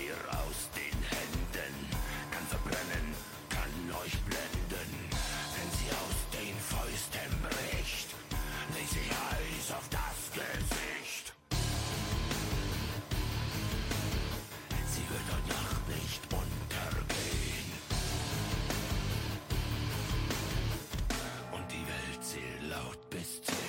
mir aus den Händen, kann verbrennen, kann euch blenden. Wenn sie aus den Fäusten bricht, leg sie Eis auf das Gesicht. Sie wird heute Nacht nicht untergehen. Und die Welt zählt laut bis 10.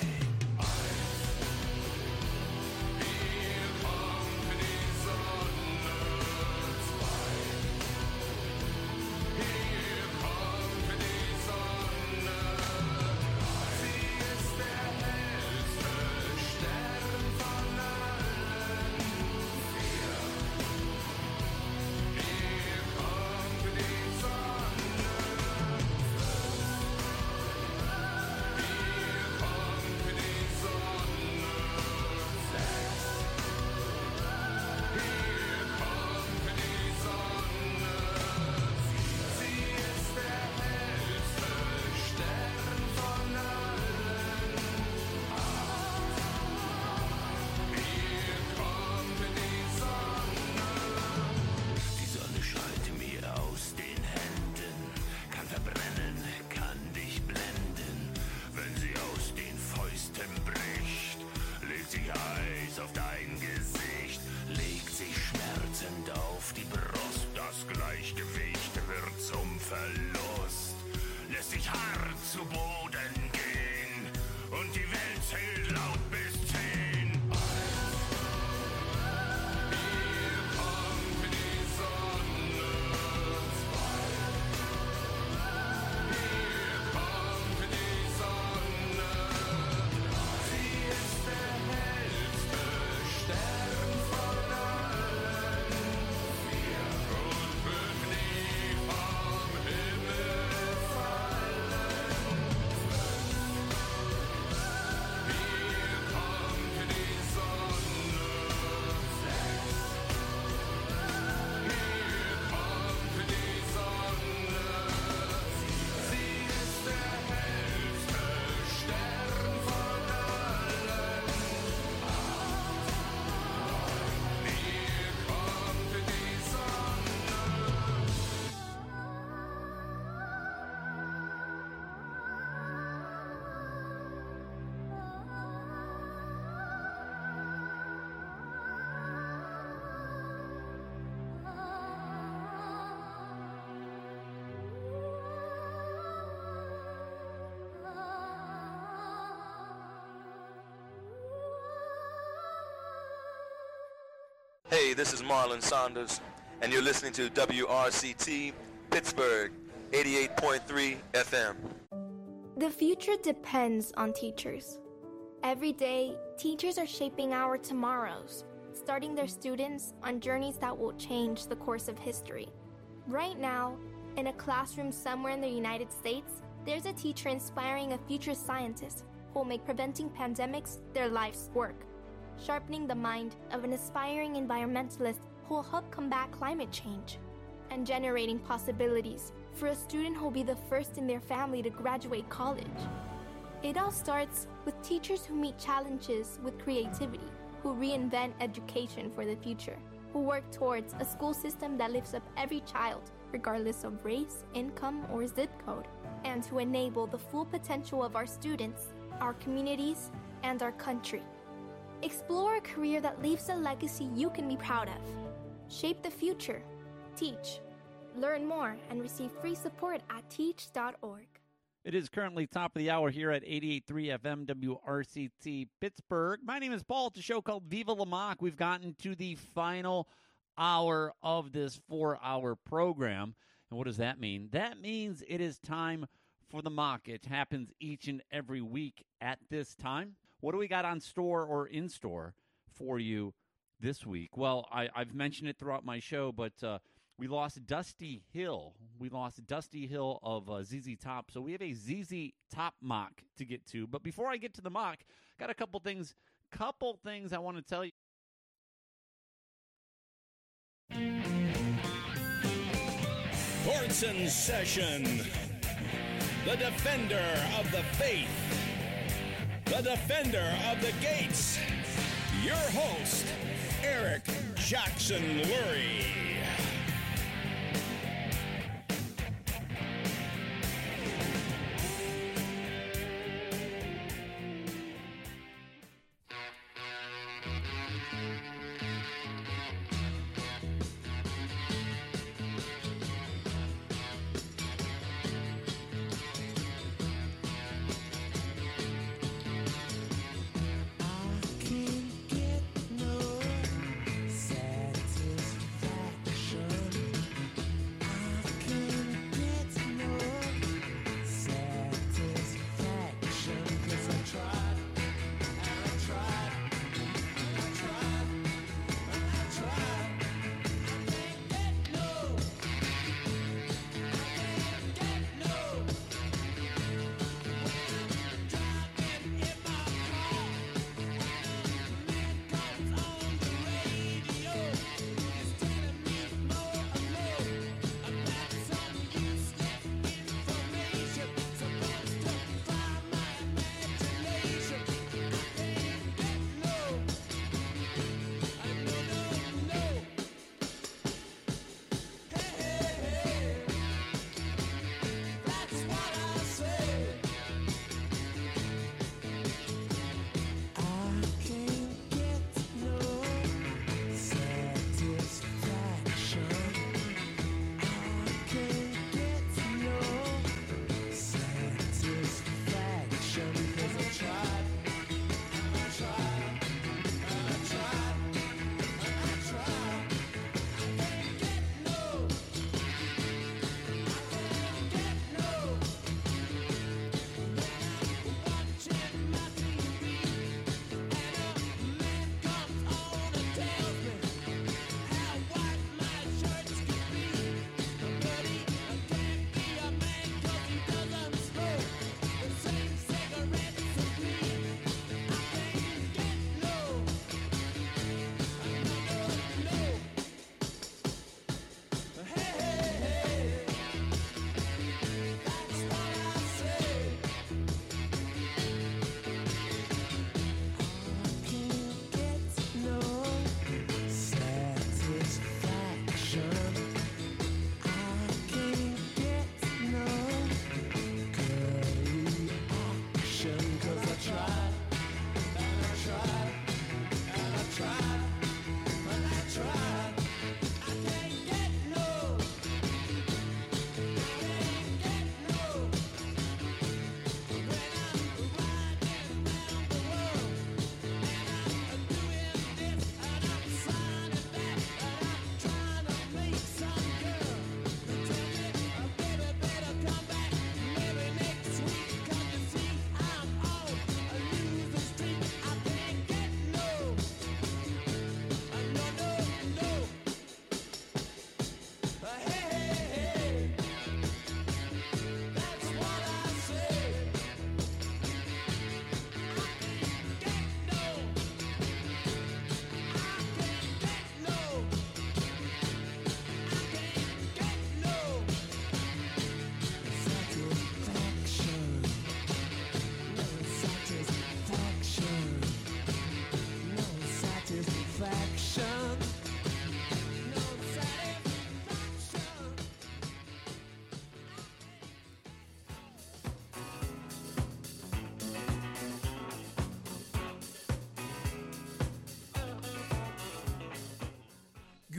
Verlust lässt sich hart zu Boden gehen und die Welt zählt laut bis 10. Hier kommt die Sonne. 2. Hier kommt die Sonne. Sie ist der hellste Stern von allen. 4. Und wird nie vom Himmel fallen. 5. Hier kommt die Sonne. 6. Hier kommt die Sonne. Sie ist der hellste Stern von allen. 8. 9. Hier kommt die Sonne. Hey, this is Marlon Saunders, and you're listening to WRCT Pittsburgh 88.3 FM. The future depends on teachers. Every day, teachers are shaping our tomorrows, starting their students on journeys that will change the course of history. Right now, in a classroom somewhere in the United States, there's a teacher inspiring a future scientist who will make preventing pandemics their life's work, sharpening the mind of an aspiring environmentalist who will help combat climate change, and generating possibilities for a student who will be the first in their family to graduate college. It all starts with teachers who meet challenges with creativity, who reinvent education for the future, who work towards a school system that lifts up every child, regardless of race, income, or zip code, and to enable the full potential of our students, our communities, and our country. Explore a career that leaves a legacy you can be proud of. Shape the future. Teach. Learn more and receive free support at teach.org. It is currently top of the hour here at 88.3 FM WRCT Pittsburgh. My name is Paul. It's a show called Viva La Mock. We've gotten to the final hour of this 4-hour program. And what does that mean? That means it is time for the mock. It happens each and every week at this time. What do we got on store or in store for you this week? Well, I've mentioned it throughout my show, but we lost Dusty Hill. We lost Dusty Hill of ZZ Top. So we have a ZZ Top mock to get to. But before I get to the mock, got a couple things I want to tell you. Courts in session. The defender of the faith. The defender of the gates. Your host, Eric Jackson Lurie.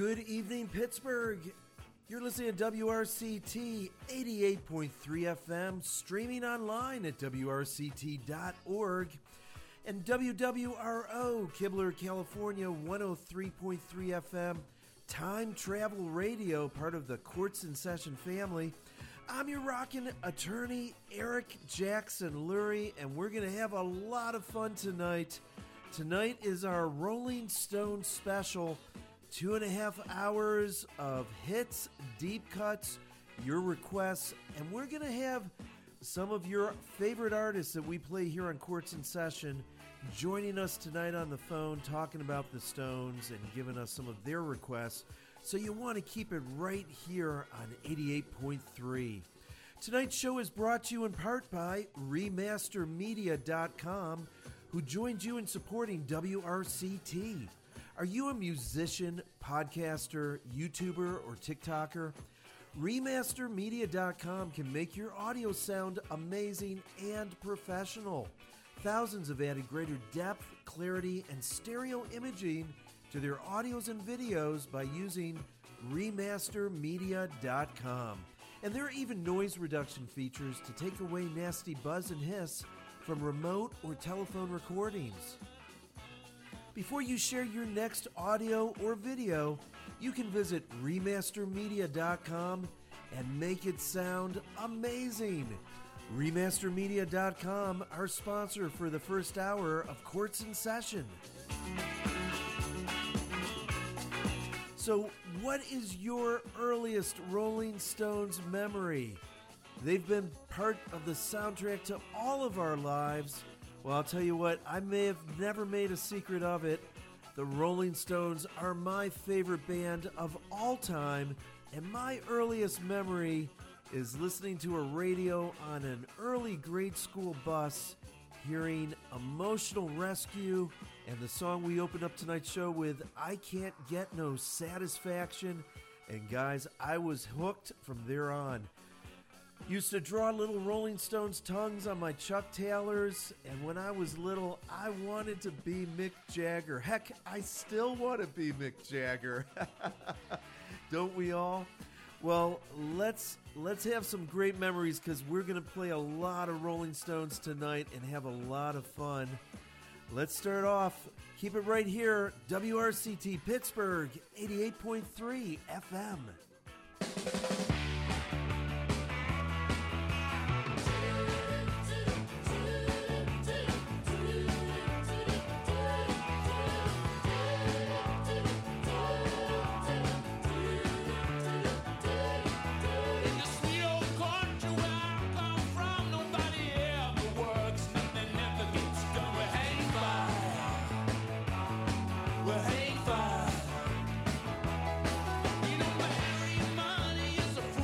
Good evening, Pittsburgh. You're listening to WRCT 88.3 FM, streaming online at WRCT.org, and WWRO, Kibler, California, 103.3 FM, Time Travel Radio, part of the Courts in Session family. I'm your rockin' attorney, Eric Jackson Lurie, and we're going to have a lot of fun tonight. Tonight is our Rolling Stone special. 2.5 hours of hits, deep cuts, your requests, and we're going to have some of your favorite artists that we play here on Courts in Session joining us tonight on the phone, talking about the Stones and giving us some of their requests. So you want to keep it right here on 88.3. Tonight's show is brought to you in part by Remastermedia.com, who joined you in supporting WRCT. Are you a musician, podcaster, YouTuber, or TikToker? Remastermedia.com can make your audio sound amazing and professional. Thousands have added greater depth, clarity, and stereo imaging to their audios and videos by using Remastermedia.com. And there are even noise reduction features to take away nasty buzz and hiss from remote or telephone recordings. Before you share your next audio or video, you can visit Remastermedia.com and make it sound amazing. Remastermedia.com, our sponsor for the first hour of Courts in Session. So, what is your earliest Rolling Stones memory? They've been part of the soundtrack to all of our lives. Well, I'll tell you what, I may have never made a secret of it. The Rolling Stones are my favorite band of all time, and my earliest memory is listening to a radio on an early grade school bus, hearing Emotional Rescue, and the song we opened up tonight's show with, I Can't Get No Satisfaction. And guys, I was hooked from there on. Used to draw little Rolling Stones tongues on my Chuck Taylors, and when I was little, I wanted to be Mick Jagger. Heck, I still want to be Mick Jagger. Don't we all? Well, let's have some great memories, because we're going to play a lot of Rolling Stones tonight and have a lot of fun. Let's start off. Keep it right here, WRCT Pittsburgh, 88.3 FM. Money is a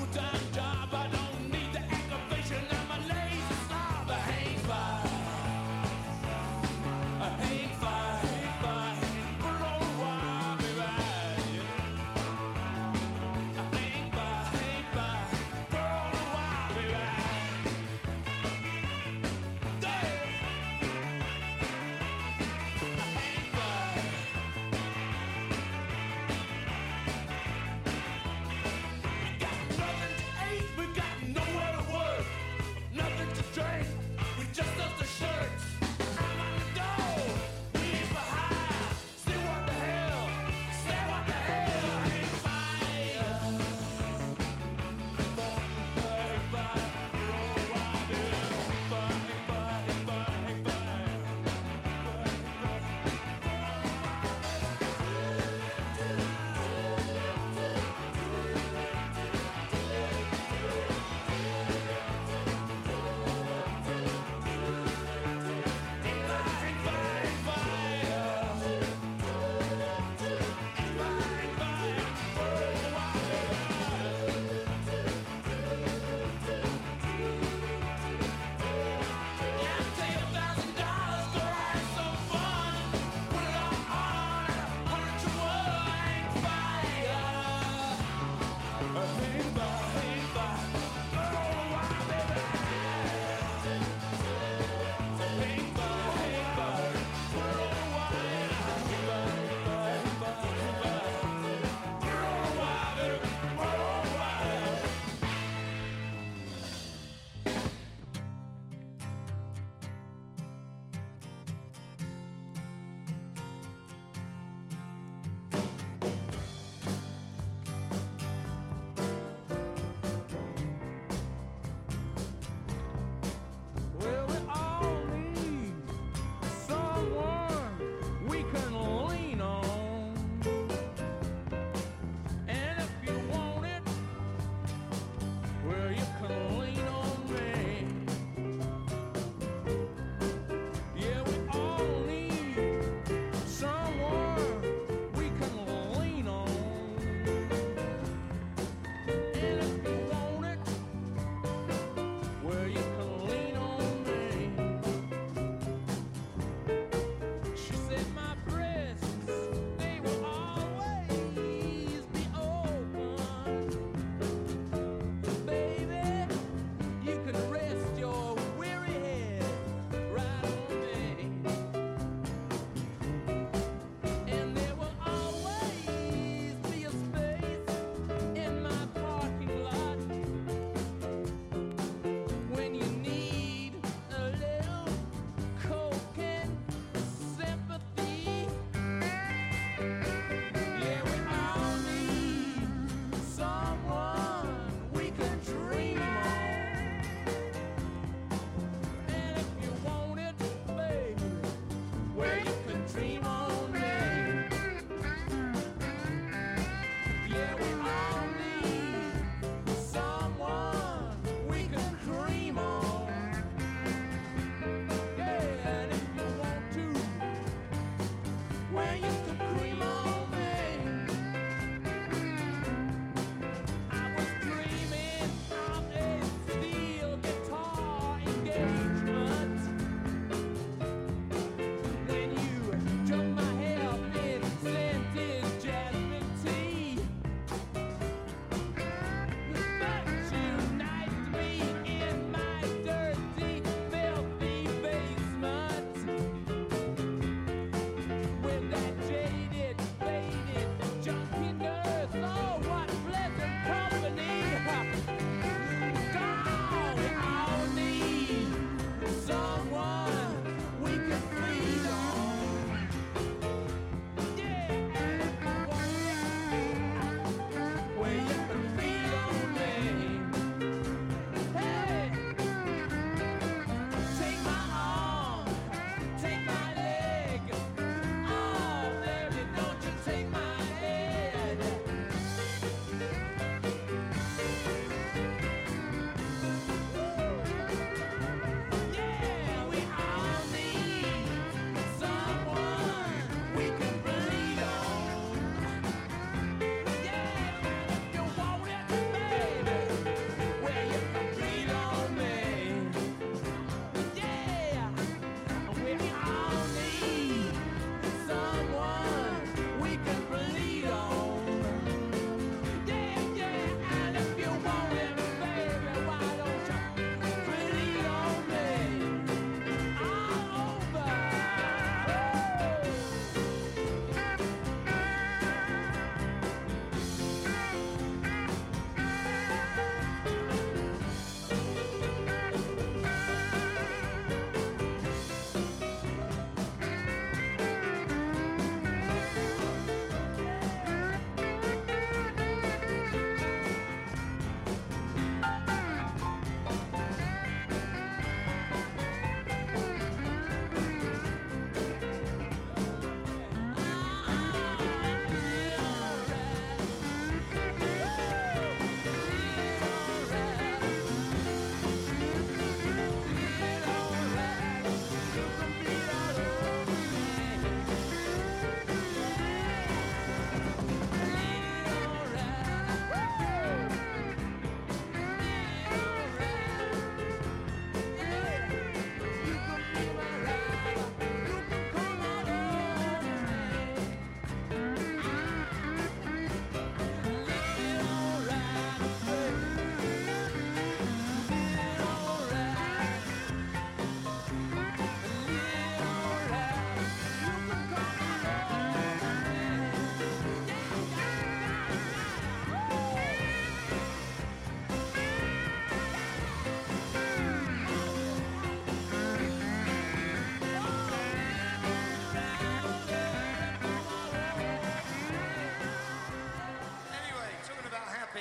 happy.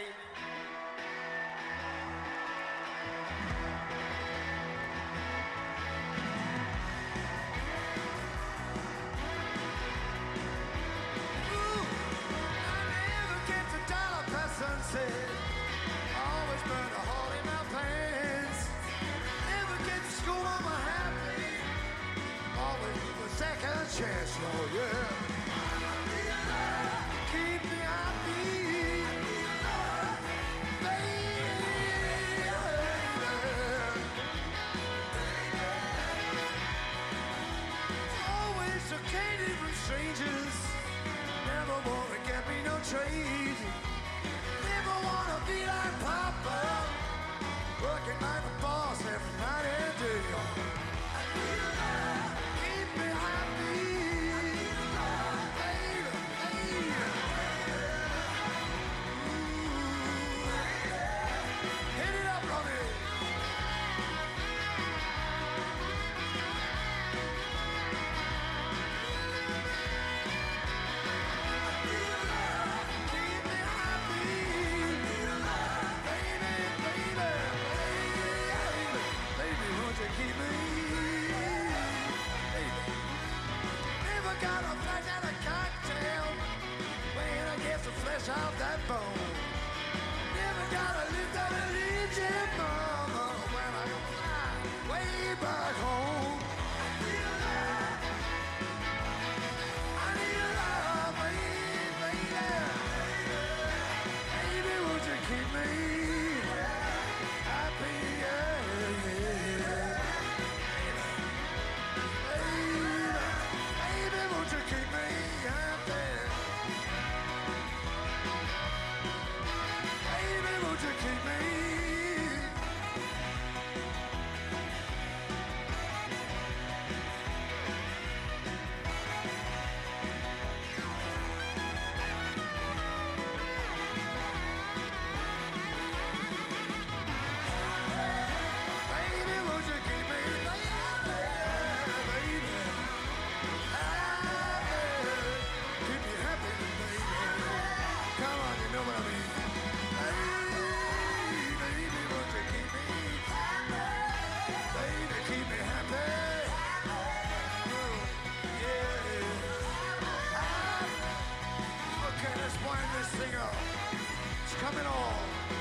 Always burn a hole in my pants. Never get to school on my happy. Always give a second chance, oh yeah. Keep me happy. Baby. Always so candy from strangers. Never wanna get me no trade. Never wanna be like Papa, working like a boss every night and day. Keep me happy, baby, baby. Hit it up, Ronnie. Got a flash and a cocktail when I get the flesh off that bone. Never gotta lift that religion, mama, when I go fly way back home. I need a love, baby. Baby, would you keep me happy? Won't you keep me happy? Baby, won't you keep me? Baby, won't you keep me? Know what I mean? Hey, baby, won't you keep me happy? Baby, keep me happy. Yeah. Okay, let's wind this thing up. It's coming on.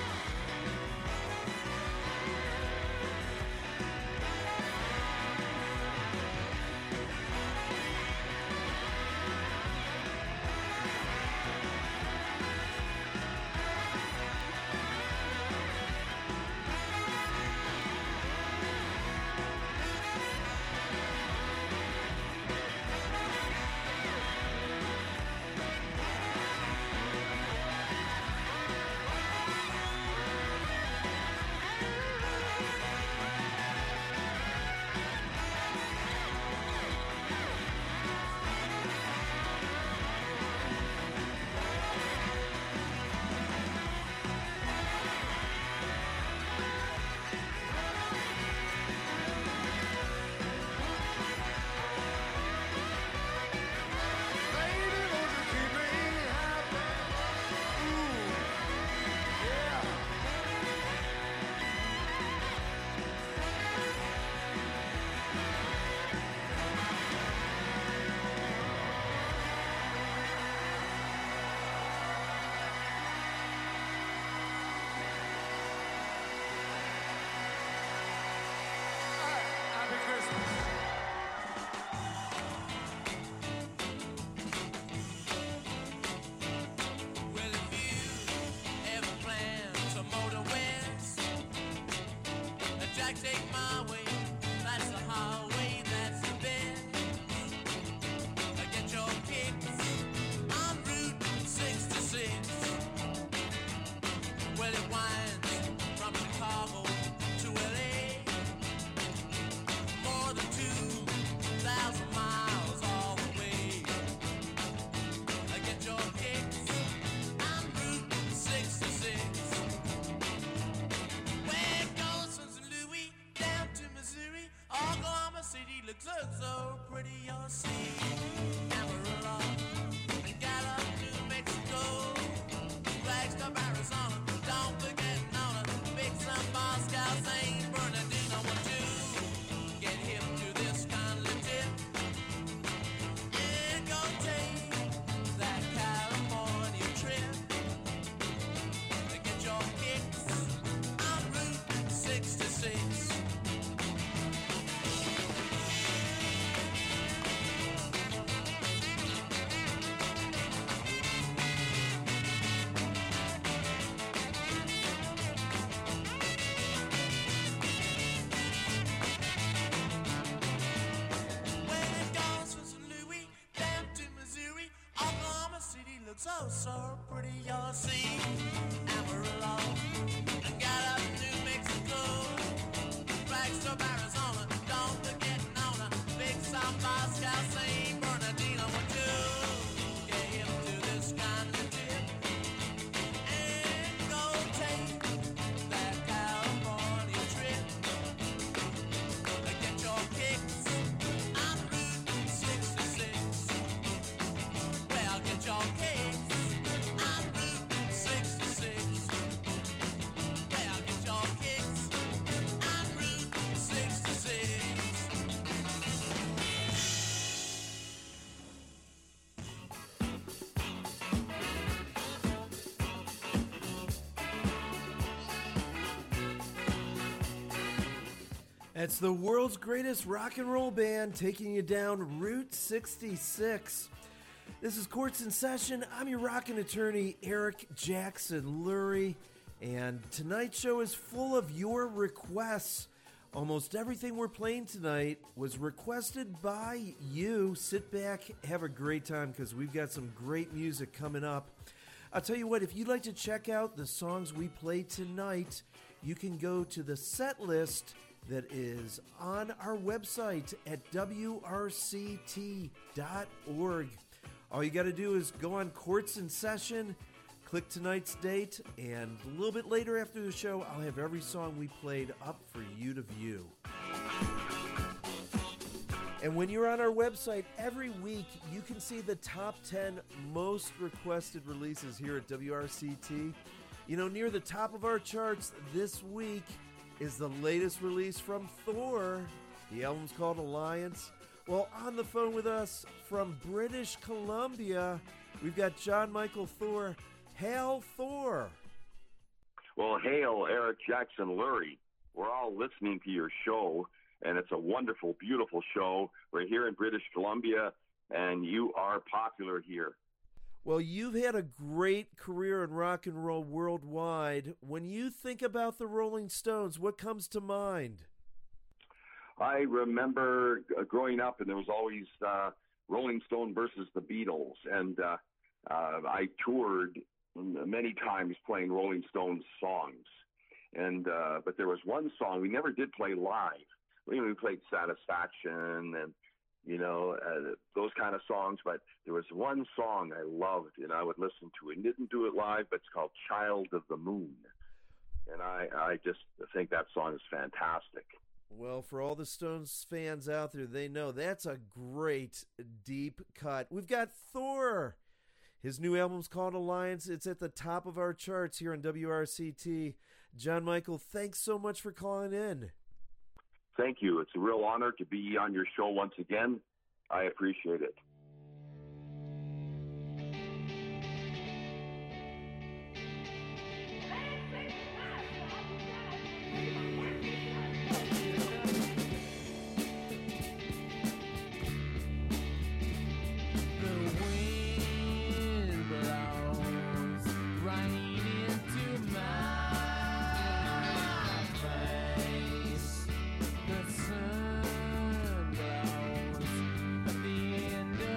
Take my way, that's the highway, that's the best. Get your kicks on Route 66. Well, it winds from Chicago to LA, more than 2,000 miles all the way. Get your kicks on Route 66. Where it goes from St. Louis down to Missouri, Oklahoma City looks so pretty, you'll see. Amarillo and Gallup, New Mexico, Flagstaff, Arizona. so pretty. You'll see Amarillo and Gallup, New Mexico, Flagstaff, Arizona. Don't forget Nona, Big South, Moscow, St. Bernardino. Would you get him to this kind of tip and go take that California trip? Get your kicks on Route 66. Well, get your kicks on Route 66. Well, get your kicks on Route 66. It's the world's greatest rock and roll band taking you down Route 66. This is Courts in Session. I'm your rockin' attorney, Eric Jackson Lurie, and tonight's show is full of your requests. Almost everything we're playing tonight was requested by you. Sit back, have a great time, because we've got some great music coming up. I'll tell you what, if you'd like to check out the songs we play tonight, you can go to the set list that is on our website at wrct.org. All you got to do is go on Courts in Session, click tonight's date, and a little bit later after the show, I'll have every song we played up for you to view. And when you're on our website, every week you can see the top 10 most requested releases here at WRCT. You know, near the top of our charts this week is the latest release from Thor. The album's called Alliance. Well, on the phone with us from British Columbia, we've got John Michael Thor. Hail Thor! Well, hail, Eric Jackson Lurie. We're all listening to your show, and it's a wonderful, beautiful show. We're here in British Columbia, and you are popular here. Well, you've had a great career in rock and roll worldwide. When you think about the Rolling Stones, what comes to mind? I remember growing up, and there was always Rolling Stone versus the Beatles, and I toured many times playing Rolling Stones songs. And but there was one song we never did play live. We played Satisfaction and those kind of songs, but there was one song I loved, and I would listen to it. Didn't do it live, but it's called Child of the Moon. And I just think that song is fantastic. Well, for all the Stones fans out there, they know that's a great, deep cut. We've got Thor. His new album's called Alliance. It's at the top of our charts here on WRCT. John Michael, thanks so much for calling in. Thank you. It's a real honor to be on your show once again. I appreciate it. The sun glows at the end of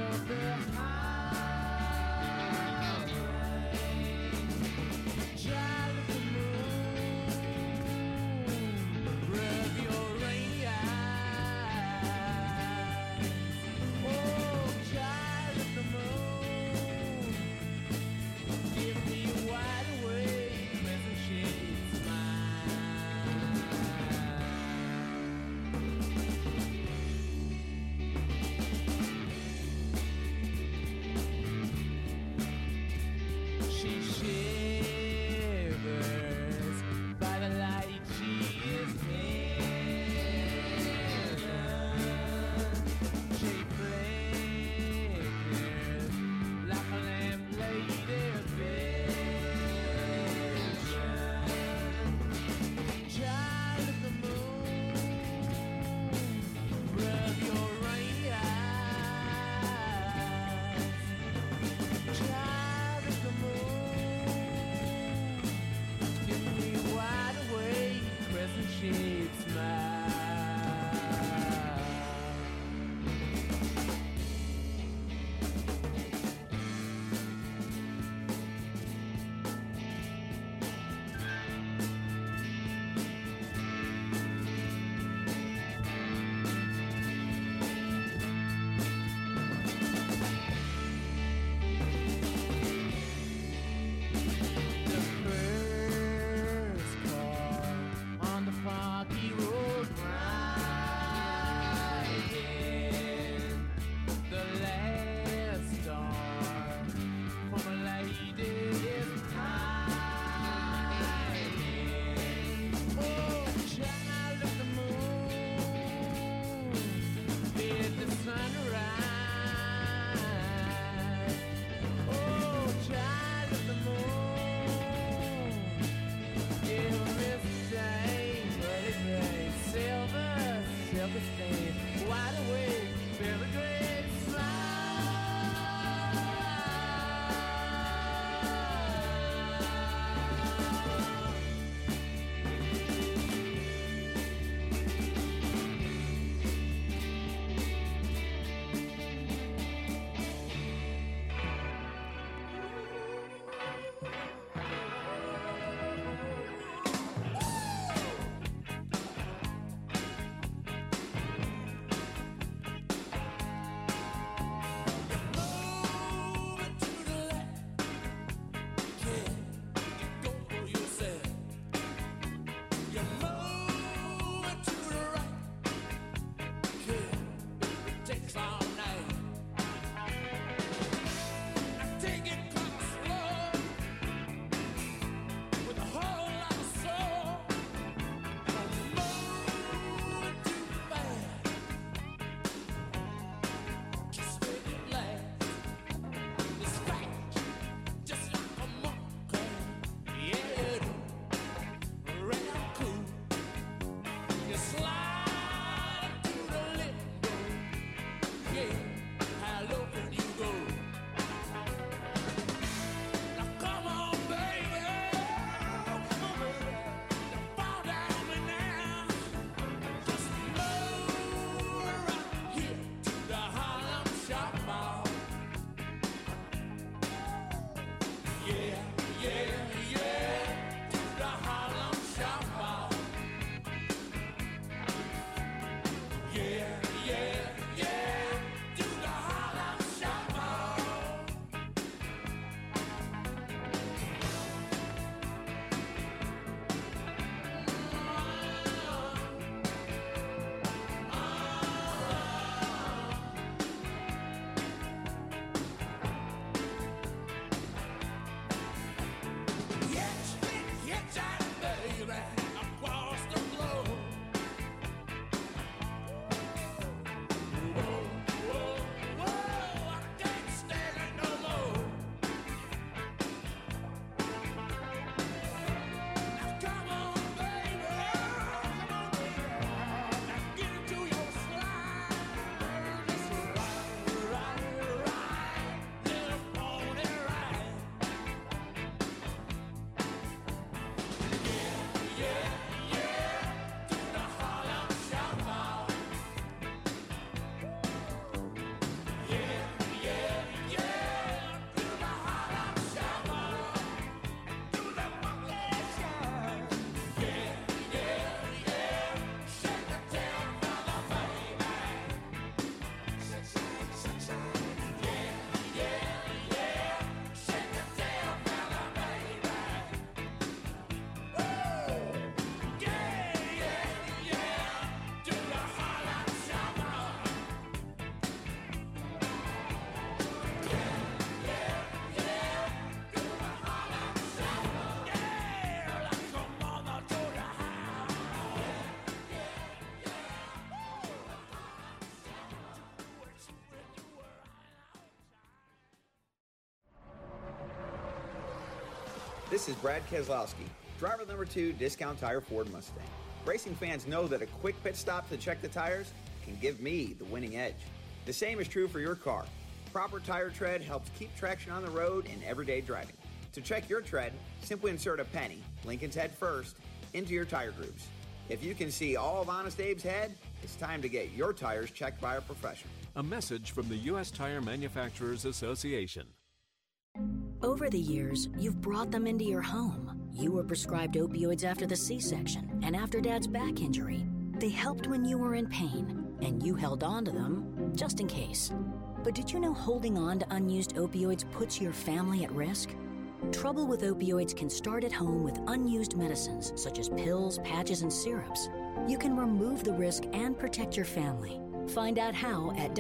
This is Brad Keselowski, driver number 2, Discount Tire Ford Mustang. Racing fans know that a quick pit stop to check the tires can give me the winning edge. The same is true for your car. Proper tire tread helps keep traction on the road in everyday driving. To check your tread, simply insert a penny, Lincoln's head first, into your tire grooves. If you can see all of Honest Abe's head, it's time to get your tires checked by a professional. A message from the U.S. Tire Manufacturers Association. Over the years, you've brought them into your home. You were prescribed opioids after the C-section and after Dad's back injury. They helped when you were in pain, and you held on to them just in case. But did you know holding on to unused opioids puts your family at risk? Trouble with opioids can start at home with unused medicines such as pills, patches, and syrups. You can remove the risk and protect your family. Find out how at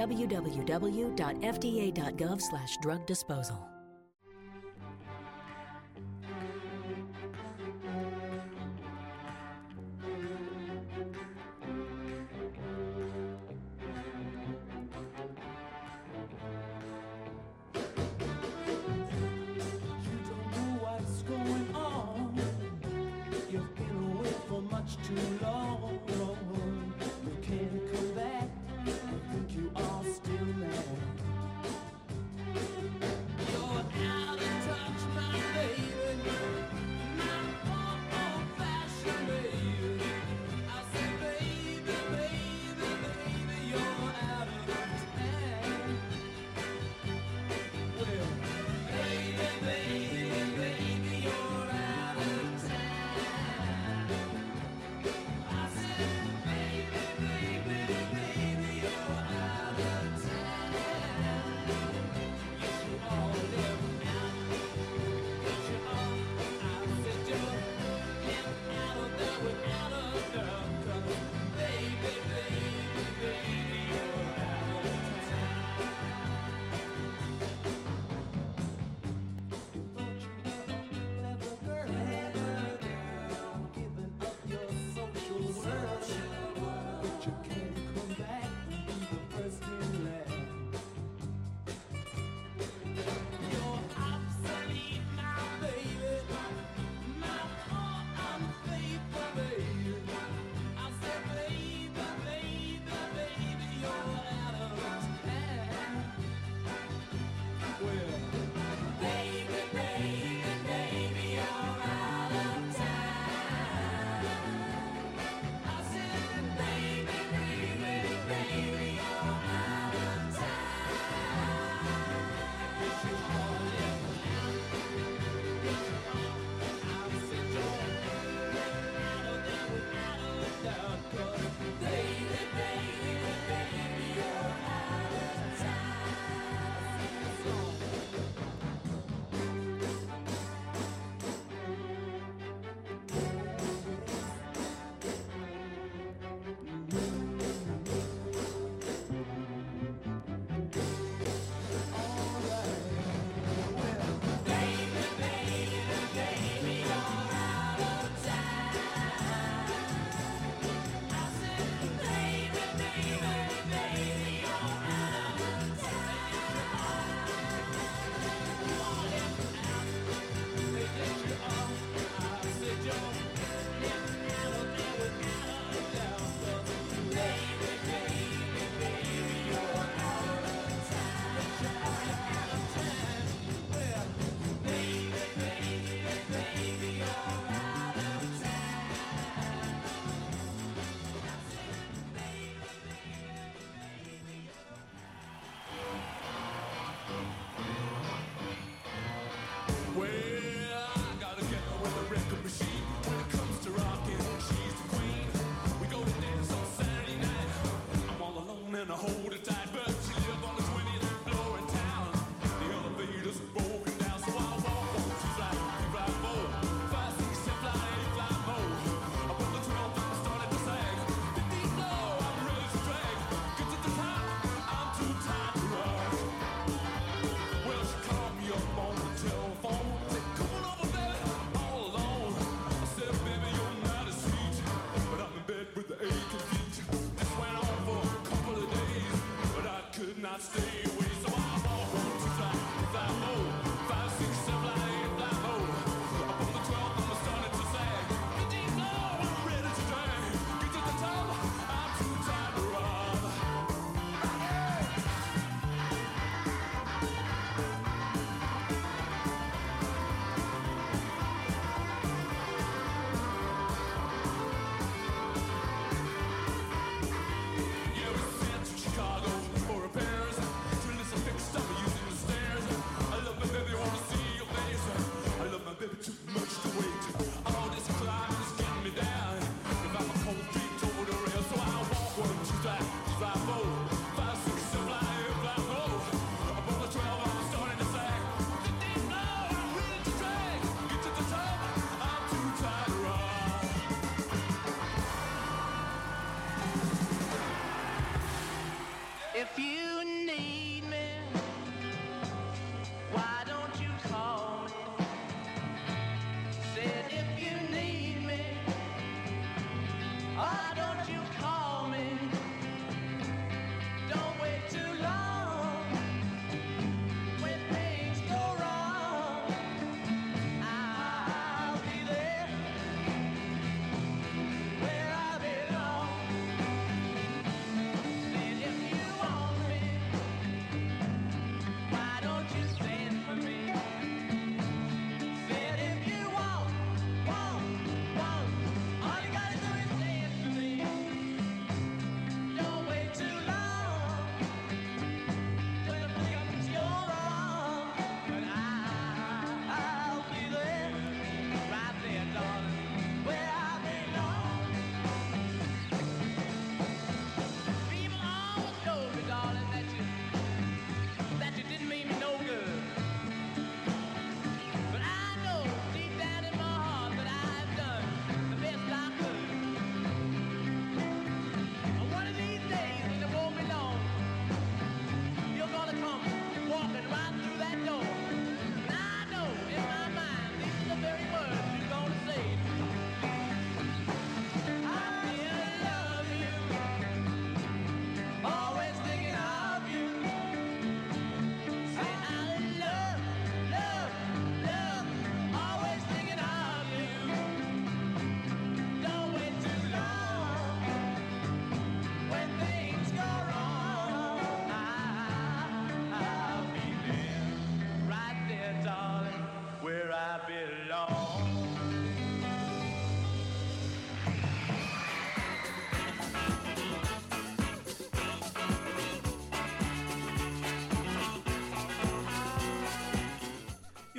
www.fda.gov/drug disposal. You're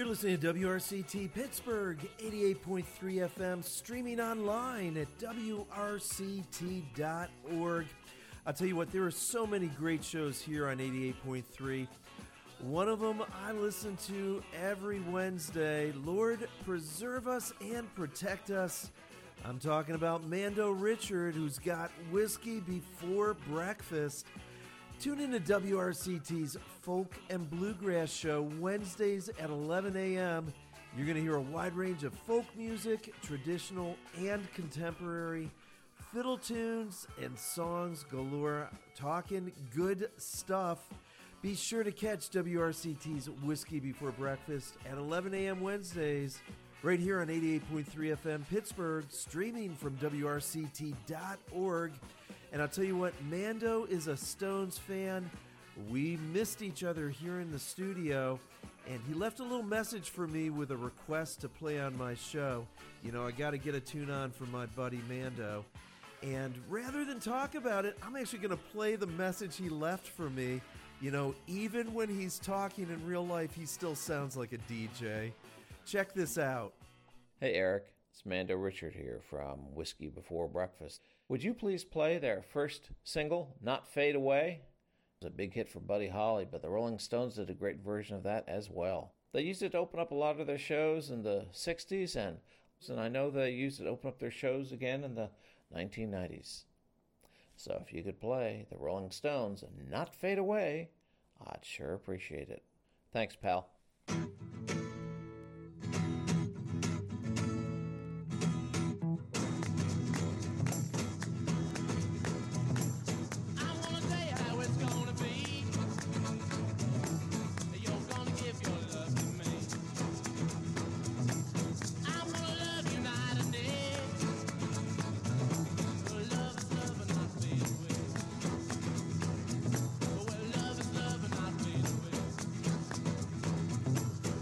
listening to WRCT Pittsburgh, 88.3 FM, streaming online at WRCT.org. I'll tell you what, there are so many great shows here on 88.3. One of them I listen to every Wednesday. Lord, preserve us and protect us. I'm talking about Mando Richard, who's got Whiskey Before Breakfast. Tune in to WRCT's Folk and Bluegrass Show Wednesdays at 11 a.m. You're going to hear a wide range of folk music, traditional and contemporary, fiddle tunes, and songs galore. Talking good stuff. Be sure to catch WRCT's Whiskey Before Breakfast at 11 a.m. Wednesdays, right here on 88.3 FM Pittsburgh, streaming from WRCT.org. And I'll tell you what, Mando is a Stones fan. We missed each other here in the studio, and he left a little message for me with a request to play on my show. You know, I got to get a tune on for my buddy Mando. And rather than talk about it, I'm actually going to play the message he left for me. You know, even when he's talking in real life, he still sounds like a DJ. Check this out. Hey, Eric. It's Mando Richard here from Whiskey Before Breakfast. Would you please play their first single, Not Fade Away? It was a big hit for Buddy Holly, but the Rolling Stones did a great version of that as well. They used it to open up a lot of their shows in the 60s, and I know they used it to open up their shows again in the 1990s. So if you could play the Rolling Stones and Not Fade Away, I'd sure appreciate it. Thanks, pal. Well, love is love and not fade away.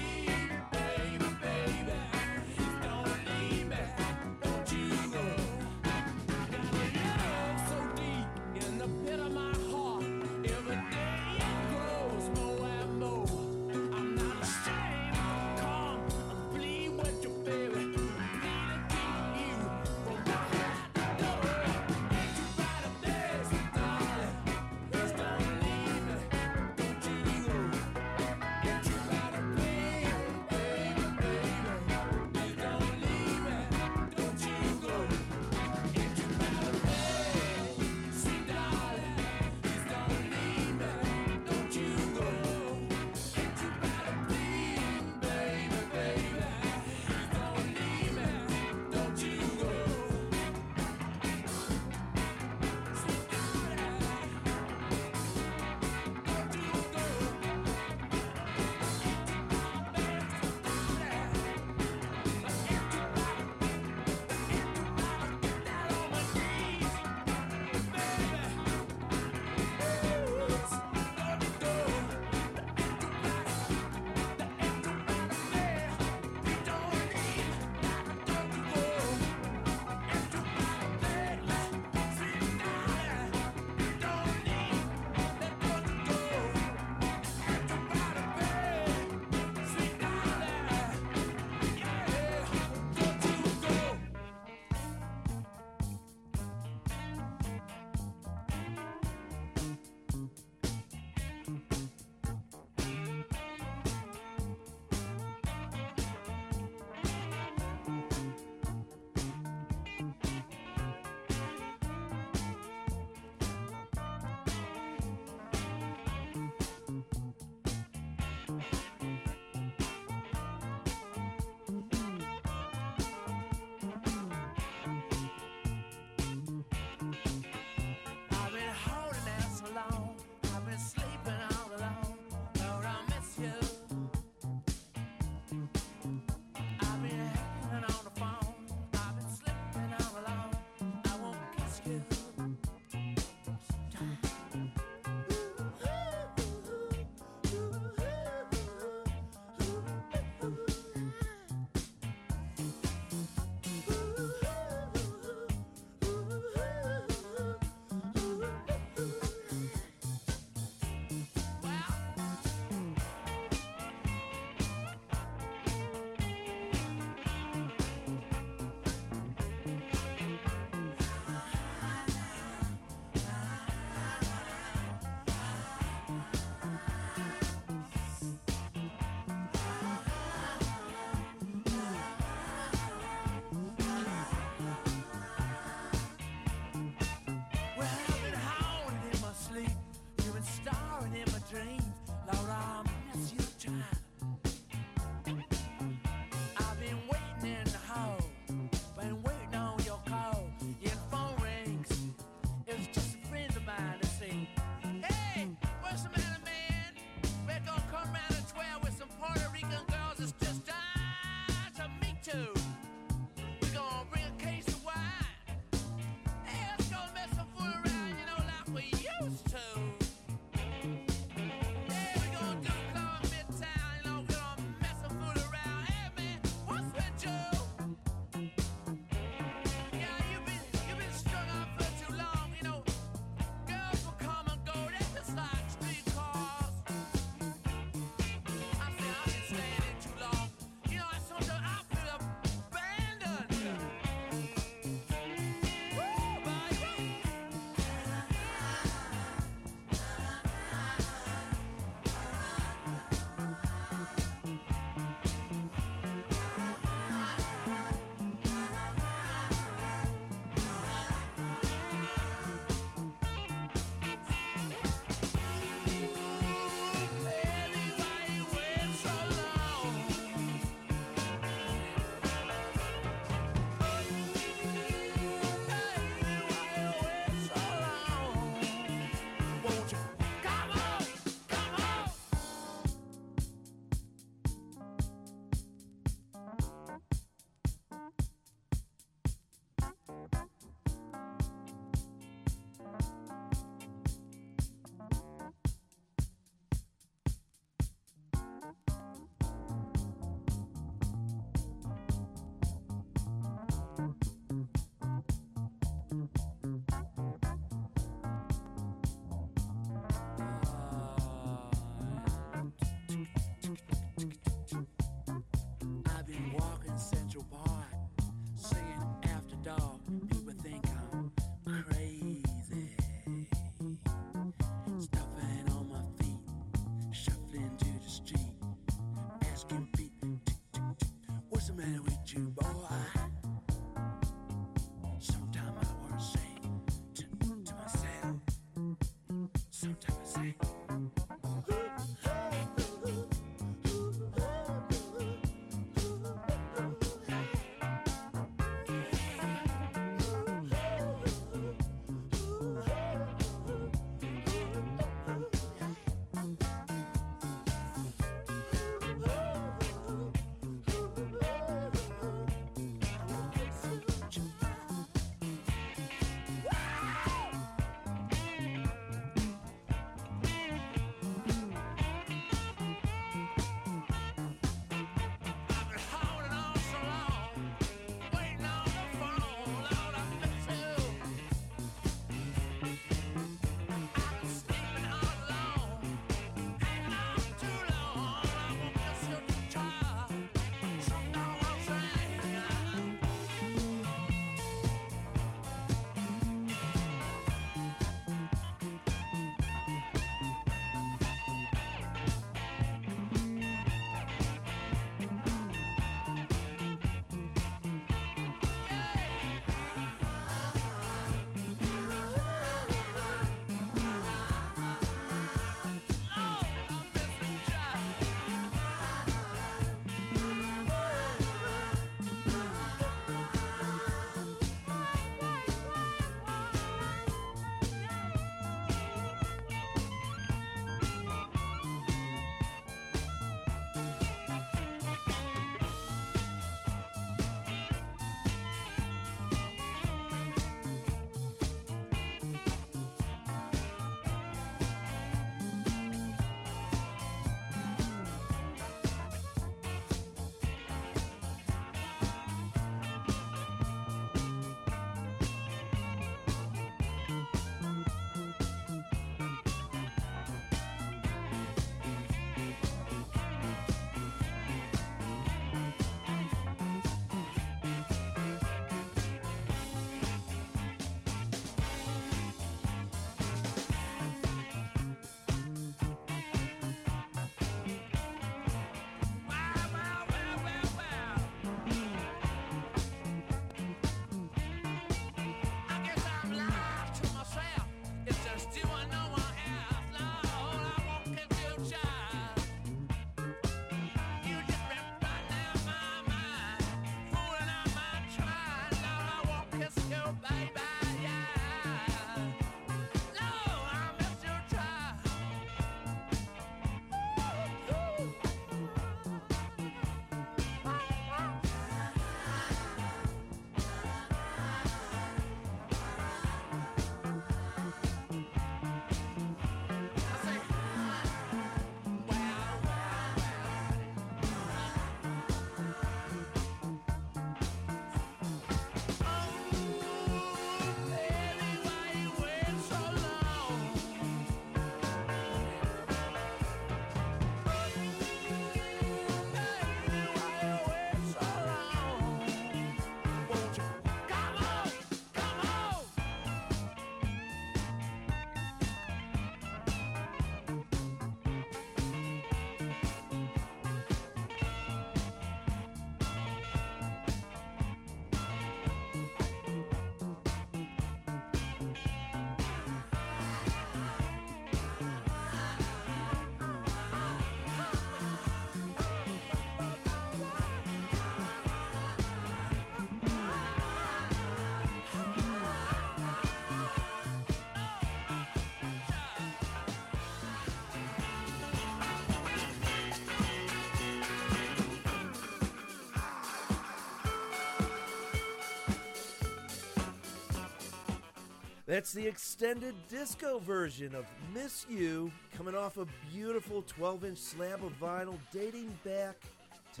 That's the extended disco version of Miss You, coming off a beautiful 12-inch slab of vinyl dating back to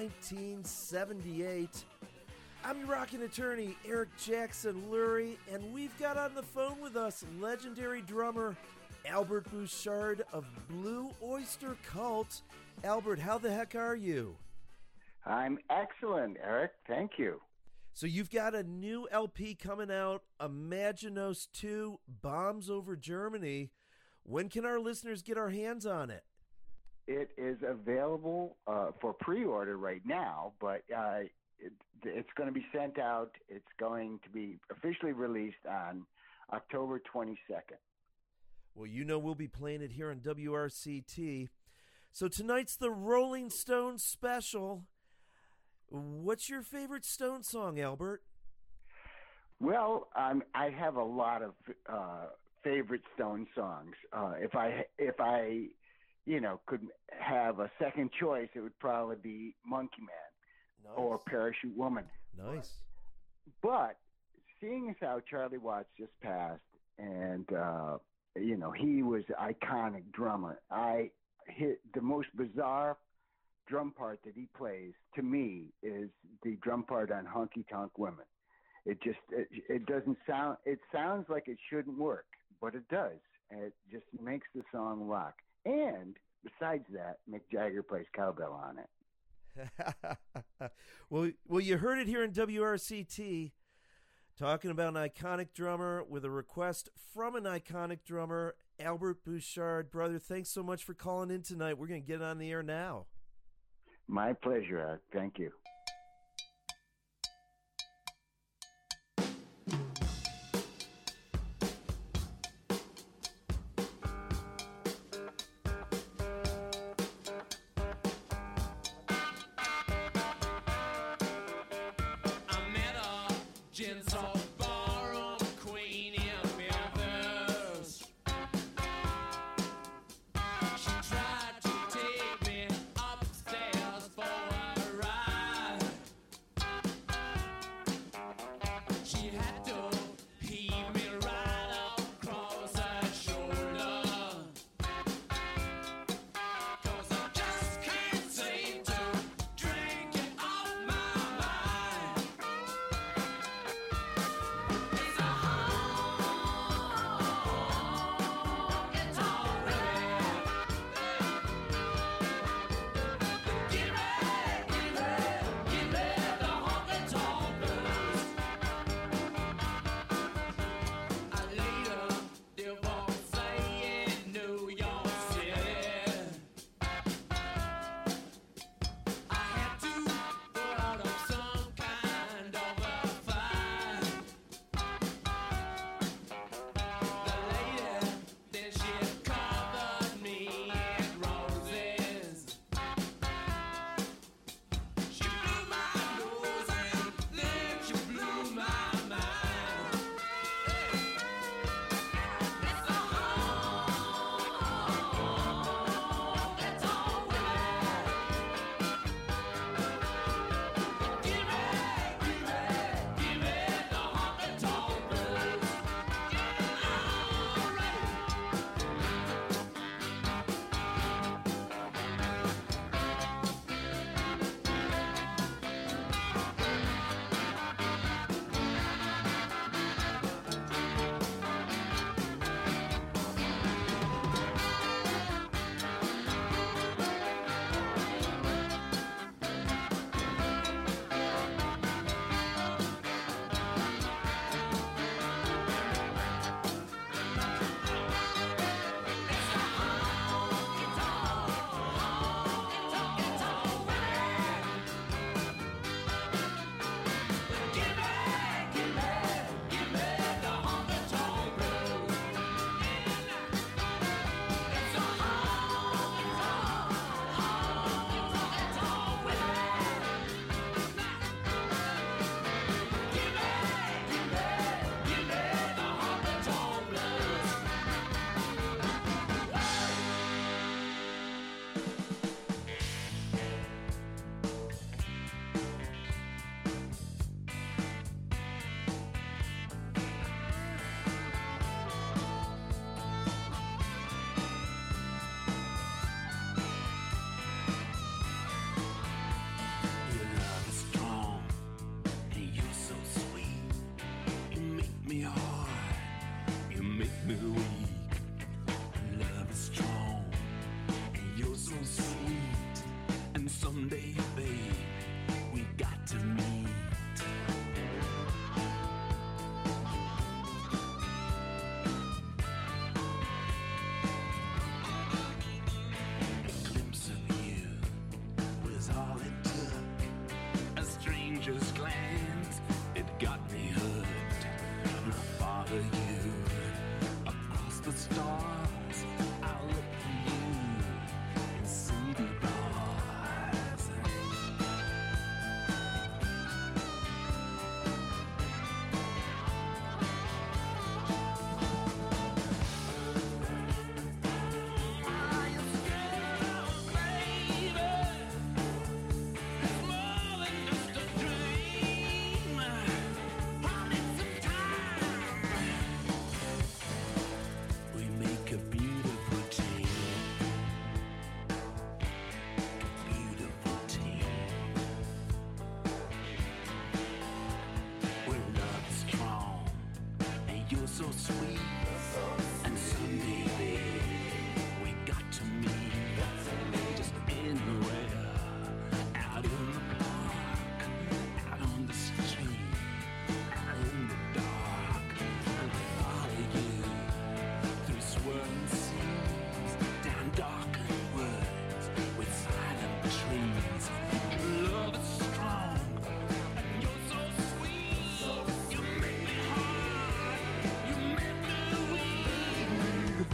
1978. I'm your rockin' attorney, Eric Jackson Lurie, and we've got on the phone with us legendary drummer Albert Bouchard of Blue Oyster Cult. Albert, how the heck are you? I'm excellent, Eric. Thank you. So you've got a new LP coming out, Imaginos 2, Bombs Over Germany. When can our listeners get our hands on it? It is available for pre-order right now, but it's going to be sent out. It's going to be officially released on October 22nd. Well, you know we'll be playing it here on WRCT. So tonight's the Rolling Stones special. What's your favorite Stone song, Albert? Well, I have a lot of favorite Stone songs. If I could have a second choice, it would probably be Monkey Man or Parachute Woman. Nice. But seeing as how Charlie Watts just passed, and he was an iconic drummer. The most bizarre drum part that he plays to me is the drum part on Honky Tonk Women. It doesn't sound, it sounds like it shouldn't work, but it does. And it just makes the song rock. And besides that, Mick Jagger plays cowbell on it. Well, you heard it here in WRCT, talking about an iconic drummer with a request from an iconic drummer, Albert Bouchard. Brother, thanks so much for calling in tonight. We're going to get on the air now. My pleasure, Eric. Thank you. She tried to take me upstairs for a ride. haze. Love is strong, and you're so sweet. You make me hard, you make me weak.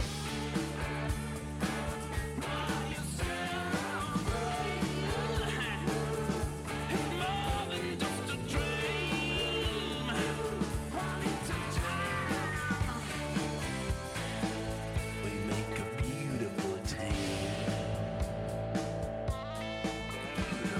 What you celebrate is more than just a dream. While it's a time, we make a beautiful team.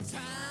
Time